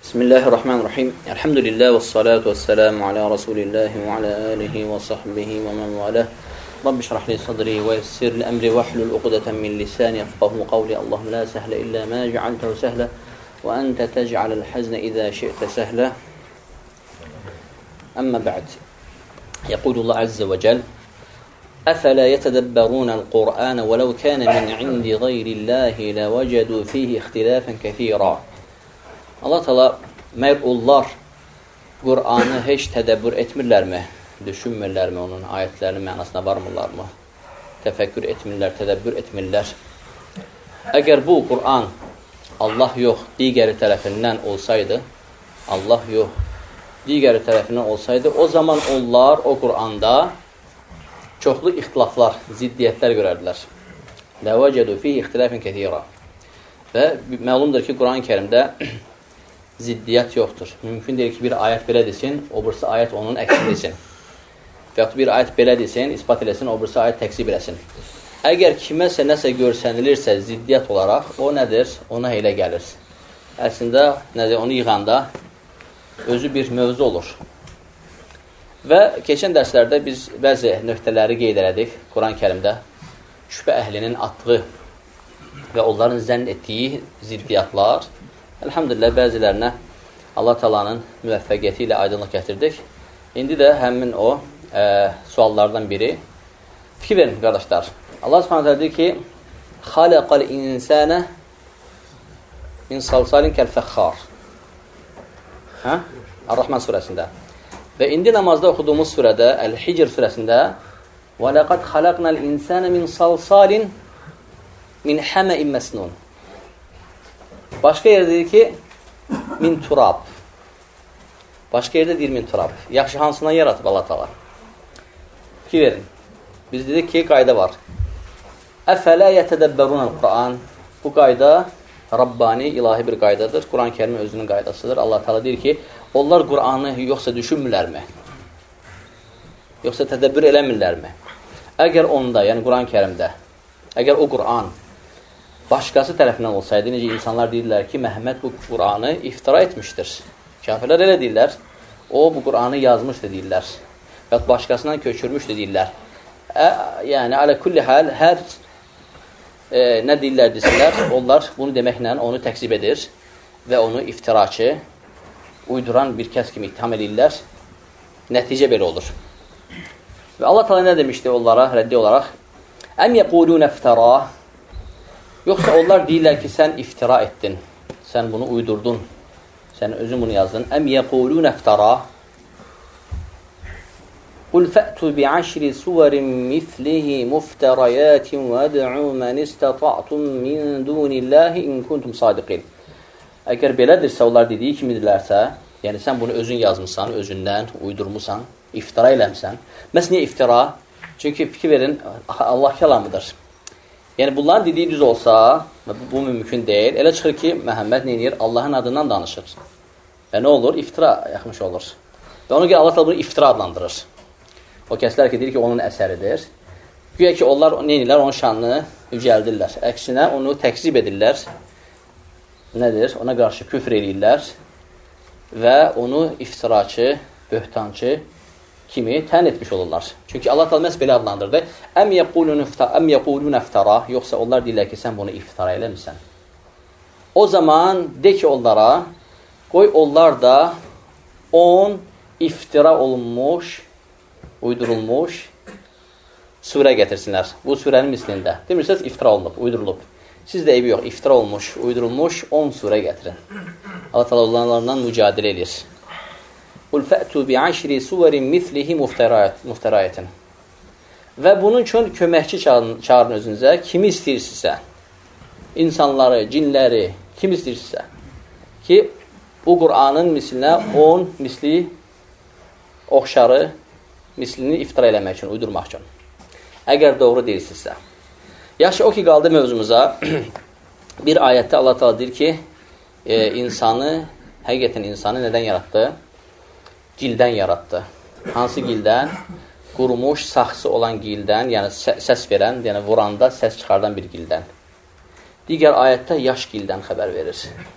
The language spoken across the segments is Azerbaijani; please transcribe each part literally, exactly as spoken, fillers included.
Bismillahirrahmanirrahim. Elhamdülillah ve salatu ve selamu ala Resulillahi ve ala alihi ve sahbihi ve men valah. Rabbi şrah li sadri ve yessir li emri ve hlul uqdeten min lisani yefqahu qavli. Allahümme la sehle illa ma cealtehu sehle ve ente tec'alel hazne izâ şi'te sehle. Amma ba'd. Yekulullah azze ve cel أَفَلَا يَتَدَبَّرُونَ الْقُرْآنَ وَلَوْ كَانَ مِنْ عِنْدِ غَيْرِ اللّٰهِ لَوَجَدُوا ف۪يهِ اِخْتِلَافًا كَثِيرًا. Allah Teala məyər onlar Qur'anı heç tədəbbür etmirlərmi? Düşünmürlərmi? Onun ayətlərinin mənasına varmırlarmı? Təfəkkür etmirlər, tədəbbür etmirlər. Əgər bu Qur'an Allah yox, digəri tərəfindən olsaydı, Allah yox, digəri tərəfindən olsaydı, o zaman onlar o Qur'anda çoxlu ixtilaflar, ziddiyyətlər görərdilər. Ləvəcədu fîh ixtilafən kəthira. Və məlumdur ki, Quran-ı Kərimdə ziddiyyət yoxdur. Mümkün deyil ki, bir ayət belə desin, o birisi ayət onun əksini desin. Və yaxud bir ayət belə desin, ispat eləsin, o birisi ayət təksib eləsin. Əgər kiməsə nəsə görsənilirsə ziddiyyət olaraq, o nədir? Ona elə gəlir. Əslində, nədir? Onu yığanda özü bir mövzu olur. Və keçən dərslərdə biz bəzi nöqtələri qeyd elədik Quran-ı Kərimdə. Şübhə əhlinin atdığı və onların zənn etdiyi ziddiyyatlar. Elhamdülillah, bəzilərinə Allah Taala'nın müvəffəqiyyəti ilə aydınlıq gətirdik. İndi də həmin o e, suallardan biri. Fikir verin, qardaşlar. Allah Subhanahu taala deyir ki, xalaqal insana min salsalin kal-fəxxar. Hə? Ar-Rahman surəsində. Və indi namazda oxuduğumuz surədə, Əl-Hicr surəsində və laqad xalaqnal insana min salsalin min həməin məsnun. Başqa yerdə deyir ki, min turab. Başqa yerdə deyir min turab. Yaxşı, hansından yaratıb Allah Taala? Fikir verin. Biz dedik ki, qayda var. Əfələ yətədəbbərunəl Quran. Bu qayda Rabbani, ilahi bir qaydadır. Quran-ı Kərimin özünün qaydasıdır. Allah Taala deyir ki, onlar Qur'anı yoxsa düşünmürlərmi? Yoxsa tədəbbür eləmirlərmi? Əgər onda, yəni Quran-ı Kərimdə, əgər o Qur'an başqası tərəfindən olsaydı, necə insanlar deyirlər ki, Məhəmməd bu Qur'anı iftira etmişdir. Kafirlər elə deyirlər, o bu Qur'anı yazmışdır deyirlər. Və başqasından köçürmüşdür deyirlər. Ə, yəni, alə kulli hal, hər e, nə deyirlər desinlər, onlar bunu deməklə onu təksib edir və onu iftiraçı, uyduran bir kəs kimi ittiham edirlər. Nəticə belə olur. Və Allah Teala nə demişdi onlara, rəddi olaraq? Əm yəqulun əftəra. Yoxsa onlar deyirlər ki, sən iftira etdin, sən bunu uydurdun, sən özün bunu yazdın. Əm yəqulun əftəra. Qul fə'tu bi'əşri suvarin mithlihi muftərayatin və əd'u mən istata'tum min dunillahi in kuntum sadiqin. Əgər belədirsə, onlar dediyi kimidirlərsə, yəni sən bunu özün yazmışsan, özündən uydurmusan, iftira eləmsən. Məs niyə iftira? Çünki fikir verin, Allah kəlamıdır. Yəni, bunların dediyi düz olsa, bu, bu mümkün deyil. Elə çıxır ki, Məhəmməd nə edir? Allahın adından danışır. Və nə olur? İftira yaxmış olur. Və ona görə Allah Teala bunu iftira adlandırır. O kəslər ki, deyir ki, onun əsəridir. Güya ki, onlar nə edirlər? Onun şanını yücəldirlər. Əksinə, onu təkzib edirlər. Nədir? Ona qarşı küfr edirlər və onu iftiraçı, böhtancı kimi tən etmiş olurlar. Çünki Allah Teala məhz belə adlandırdı. Əm yəqulun iftara, əm yəqulun əftara. Yoxsa onlar deyirlər ki, sən bunu iftara eləmirsən. O zaman de ki onlara, qoy onlar da on iftira olunmuş, uydurulmuş surə gətirsinlər. Bu surənin mislində. Demirsiniz, iftira olunub, uydurulub. Siz də eybi yox, iftira olmuş, uydurulmuş on surə gətirin. Allah Teala onlardan mücadilə edir. Qul fə'tu bi'əşri suvarin mithlihi muftərayatin. Və bunun üçün köməkçi çağırın, çağırın özünüzə. Kimi istəyirsinizsə, insanları, cinləri, kim istəyirsinizsə ki, bu Qur'anın mislinə on misli oxşarı mislini iftira eləmək üçün, uydurmaq üçün. Əgər doğru deyilsinizsə. Yaxşı, o ki, qaldı mövzumuza. Bir ayətdə Allah Teala deyir ki, e, insanı, həqiqətən insanı nədən yaratdı? Gildən yaratdı. Hansı gildən? Qurumuş, saxsı olan gildən, yəni səs verən, yəni vuranda səs çıxardan bir gildən. Digər ayətdə yaş gildən xəbər verir.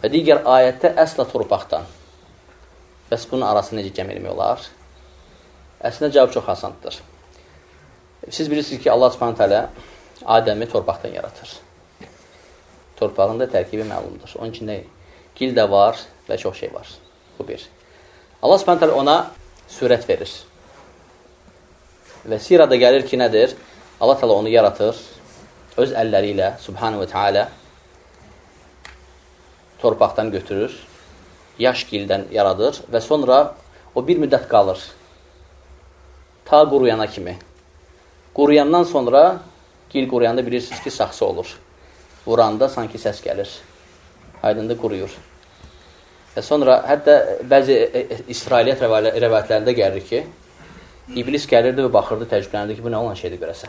Və digər ayətdə əsla torpaqdan. Bəs bunun arasını necə cəm eləmək olar? Əslində cavab çox asandır. Siz bilirsiniz ki, Allah Subhanahu taala Adəmi torpaqdan yaratır. Torpağın da tərkibi məlumdur. Onun içində gil də var və çox şey var. Bu bir. Allah Subhanahu taala ona sürət verir. Və sirada gəlir ki, nədir? Allah Teala onu yaratır, öz əlləri ilə Subhanahu və Teala torpaqdan götürür, yaş gildən yaradır və sonra o bir müddət qalır. Ta quruyana kimi. Quruyandan sonra, gil quruyanda bilirsiniz ki, saxsı olur. Vuranda sanki səs gəlir. Aydında quruyur. Və sonra hətta bəzi İsrailiyyət rəvayətlərində gəlir ki, İblis gəlirdi və baxırdı, təəccüblənirdi ki, bu nə olan şeydir görəsən.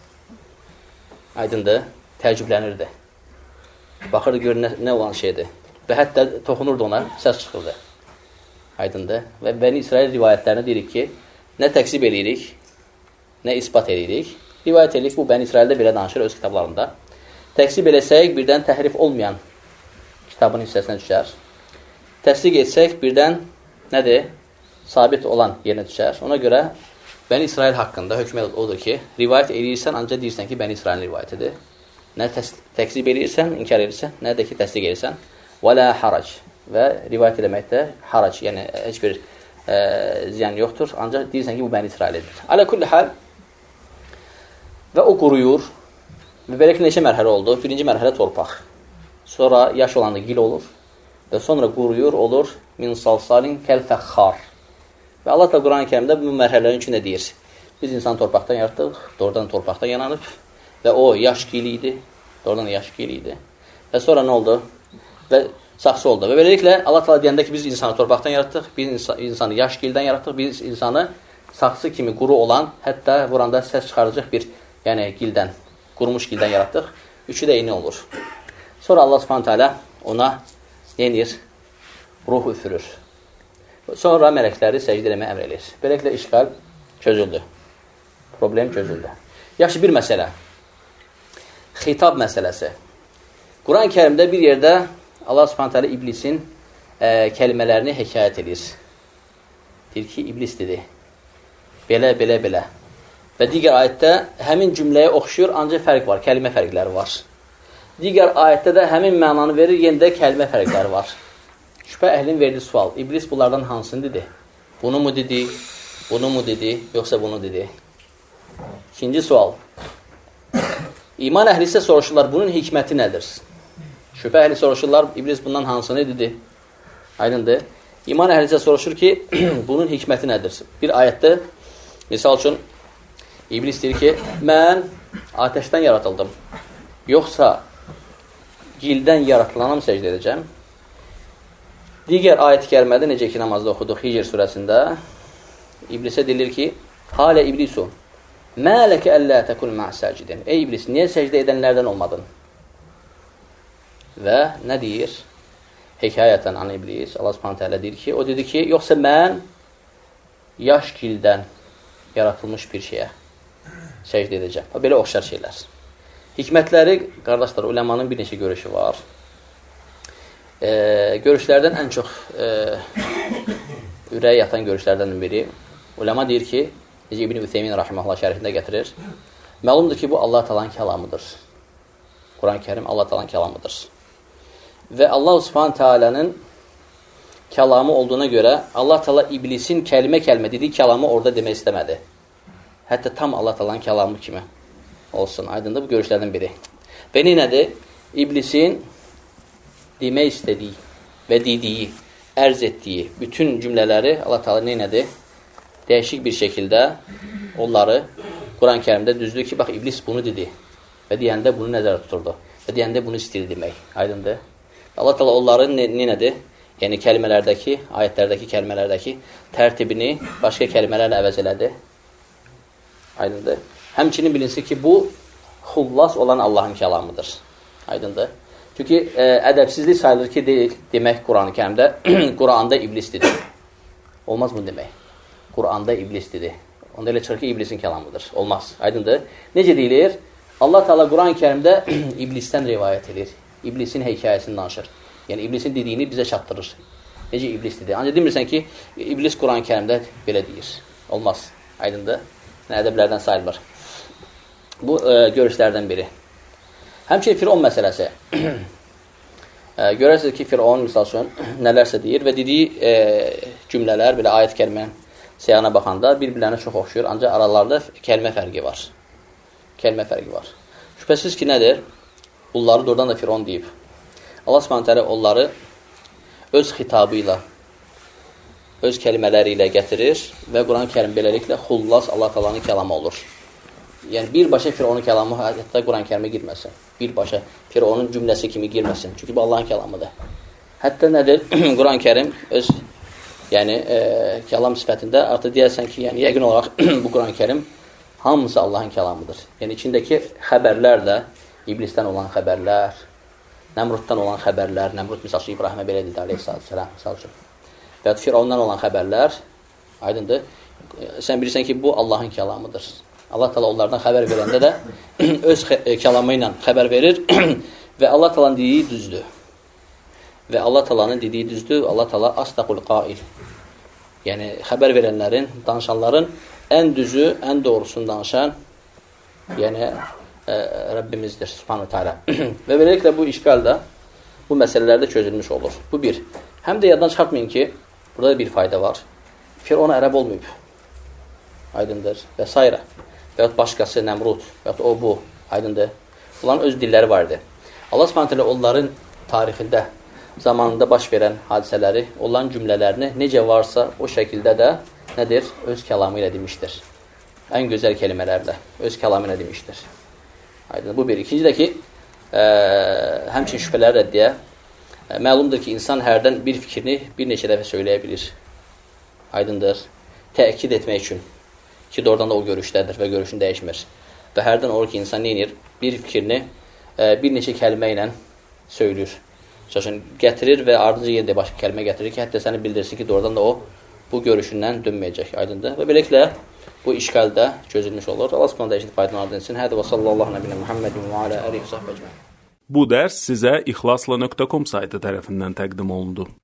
Aydındır, təəccüblənirdi. Baxırdı, gör nə, nə olan şeydir. Və hətta toxunurdu ona, səs çıxırdı. Aydındır. Və Bəni İsrail rivayətlərində deyirik ki, nə təksib edirik, nə ispat edirik. Rivayət edirik, bu Bəni İsraildə belə danışır öz kitablarında. Təksib eləsək, birdən təhrif olmayan kitabın hissəsinə düşər. Təsdiq etsək, birdən nədir? Sabit olan yerinə düşər. Ona görə Bəni İsrail haqqında hökmət odur ki, rivayət edirsən, ancaq deyirsən ki, Bəni İsrailin rivayətidir. Nə təksib edirsən, inkar edirsən, nə də ki, təsdiq edirsən. Və la harac. Və rivayət eləməkdə harac, yəni heç bir e, ziyan yoxdur. Ancaq deyirsən ki, bu Bəni İsrailidir. Alə kulli hal və o quruyur. Və belə ki, neçə mərhələ oldu? Birinci mərhələ torpaq. Sonra yaş olanda gil olur. Və sonra quruyur, olur min salsalin kəl-fəxxar. Və Allah da Quran-ı Kərimdə bu mərhələlərin içində deyir. Biz insan torpaqdan yaratdıq, doğrudan torpaqdan yananıb və o yaş gili idi, doğrudan yaş gili idi. Və sonra nə oldu? Və saxsı oldu. Və beləliklə Allah Teala deyəndə ki, biz insanı torpaqdan yaratdıq, biz insan, insanı yaş gildən yaratdıq, biz insanı saxsı kimi quru olan, hətta vuranda səs çıxaracaq bir, yəni gildən, qurumuş gildən yaratdıq. Üçü də eyni olur. Sonra Allah Subhanahu taala ona yenir, ruh üfürür. Sonra mələkləri səcdə eləməyə əmr edir. Beləliklə işğal çözüldü. Problem çözüldü. Yaxşı, bir məsələ. Xitab məsələsi. Quran-ı Kərimdə bir yerdə Allah Subhanahu taala iblisin ə, kəlimələrini hekayət edir. Deyir ki, iblis dedi. Belə, belə, belə. Və digər ayətdə həmin cümləyə oxşuyur, ancaq fərq var, kəlimə fərqləri var. Digər ayətdə də həmin mənanı verir, yenə də kəlimə fərqləri var. Şübhə əhlinin verdiyi sual. İblis bunlardan hansını dedi? Bunu mu dedi? Bunu mu dedi? Yoxsa bunu dedi? İkinci sual. İman əhli isə soruşurlar, bunun hikməti nədir? Şübhə əhli soruşurlar, İblis bundan hansını dedi? Aydındır. İman əhli isə soruşur ki, bunun hikməti nədir? Bir ayətdə, misal üçün, İblis deyir ki, mən ateşdən yaratıldım. Yoxsa gildən yaratılanam səcdə edəcəm. Digər ayət-i kərimədə, necə ki, namazda oxuduq Hicr surəsində, İblisə deyilir ki, halə iblisu, mə ləkə əllə təkun mə'səcidin. Ey iblis, niyə səcdə edənlərdən olmadın? Və nə deyir? Hekayətən an iblis, Allah Subhanahu taala deyir ki, o dedi ki, yoxsa mən yaş gildən yaratılmış bir şeyə səcdə edəcəm. Belə oxşar şeylər. Hikmətləri, qardaşlar, uləmanın bir neçə görüşü var. E, görüşlərdən ən çox e, ürəyə yatan görüşlərdən biri. Uləma deyir ki, necə İbn Ütheymin rahimehullah şərhində gətirir. Məlumdur ki, bu Allah Taala'nın kəlamıdır. Quran-ı Kərim Allah Taala'nın kəlamıdır. Və Allah Subhanahu Taala'nın kəlamı olduğuna görə Allah Taala iblisin kəlmə-kəlmə dediyi kəlamı orada demək istəmədi. Hətta tam Allah Taala'nın kəlamı kimi olsun. Aydındır, bu görüşlərdən biri. Və nədir? İblisin demək istədiyi və dediyi, ərz etdiyi bütün cümlələri Allah Taala nədir? Dəyişik bir şəkildə onları Quran-ı Kərimdə düzdür ki, bax, iblis bunu dedi və deyəndə bunu nəzərdə tuturdu və deyəndə bunu istəyir demək. Aydındır? Allah Taala onların nədir? Yəni kəlmələrdəki, ayətlərdəki kəlmələrdəki tərtibini başqa kəlmələrlə əvəz elədi. Aydındır? Həmçinin bilinsin ki, bu xullas olan Allahın kəlamıdır. Aydındır? Çünki e, ədəbsizlik sayılır ki, deyil, demək Quran-ı Kərimdə Quranda iblis dedi. Olmaz mı demək? Quranda iblis dedi. Onda elə çıxır ki, iblisin kəlamıdır. Olmaz. Aydındır? Necə deyilir? Allah Taala Quran-ı Kərimdə iblisdən rivayət edir. İblisin hekayəsini danışır. Yəni, iblisin dediyini bizə çatdırır. Necə iblis dedi? Ancaq demirsən ki, iblis Quran-ı Kərimdə belə deyir. Olmaz. Aydındır. Ədəblərdən sayılır. Bu, e, görüşlərdən biri. Həmçinin Firon məsələsi. e, görərsiniz ki, Firon, misal üçün, nələrsə deyir və dediyi e, cümlələr, belə ayət kəlmə siyahına baxanda bir-birlərinə çox oxşuyur. Ancaq aralarında kəlmə fərqi var. Kəlmə fərqi var. Şübhəsiz ki, nədir? Bunları doğrudan da Firon deyib. Allah Subhanahu taala onları öz xitabı ilə, öz kəlmələri ilə gətirir və Quran-ı Kərim beləliklə xullas Allah Taala'nın kəlamı olur. Yəni, birbaşa Fironun kəlamı hətta Quran-ı Kərimə girməsin. Birbaşa Fironun cümləsi kimi girməsin. Çünki bu Allahın kəlamıdır. Hətta nədir? Quran-ı Kərim öz yəni, e, kəlam sifətində artıq deyərsən ki, yəni, yəqin olaraq bu Quran-ı Kərim hamısı Allahın kəlamıdır. Yəni, içindəki xəbərlər də iblisdən olan xəbərlər, Nəmruddan olan xəbərlər, Nəmrud misal üçün İbrahimə belə dedi, aleyhissalam, misal üçün. Və Firondan olan xəbərlər, aydındır, sən bilirsən ki, bu Allahın kəlamıdır. Allah Taala onlardan xəbər verəndə də öz kəlamı ilə xəbər verir və Allah Taala'nın dediyi düzdür. Və Allah Taala'nın dediyi düzdür, Allah Taala asdaqul qail. Yəni, xəbər verənlərin, danışanların ən düzü, ən doğrusunu danışan, yəni, Rəbbimizdir, Subhanahu Teala. Və beləliklə bu işgal da bu məsələlərdə çözülmüş olur. Bu bir. Həm də yaddan çıxartmayın ki, burada da bir fayda var. Firon ərəb olmayıb. Aydındır. Və s. Və ya başqası Nəmrud, və ya o bu. Aydındır. Bunların öz dilləri vardı. Allah Subhanahu Teala onların tarixində, zamanında baş verən hadisələri, onların cümlələrini necə varsa o şəkildə də nədir? Öz kəlamı ilə demişdir. Ən gözəl kelimələrlə öz kəlamı ilə demişdir. Aydın. Bu bir. İkinci də ki, ə, həmçinin şübhələr rəddiyə, ə, məlumdur ki, insan hərdən bir fikrini bir neçə dəfə söyləyə bilir. Aydındır. Təkid etmək üçün ki, doğrudan da o görüşdədir və görüşün dəyişmir. Və hərdən olur ki, insan neyinir? Bir fikrini ə, bir neçə kəlmə ilə söylür. Məsələn, gətirir və ardınca yenə də başqa kəlmə gətirir ki, hətta səni bildirsin ki, doğrudan da o bu görüşündən dönməyəcək. Aydındır. Və beləliklə, bu işgal da çözülmüş olur. Allah Subhanahu taala faydalanır etsin. Hədə və sallallahu əleyhi və səlləm Muhammedin və alə alihi və səhbə ecmaîn. Bu dərs sizə ixlasla nöqtə com saytı tərəfindən təqdim olundu.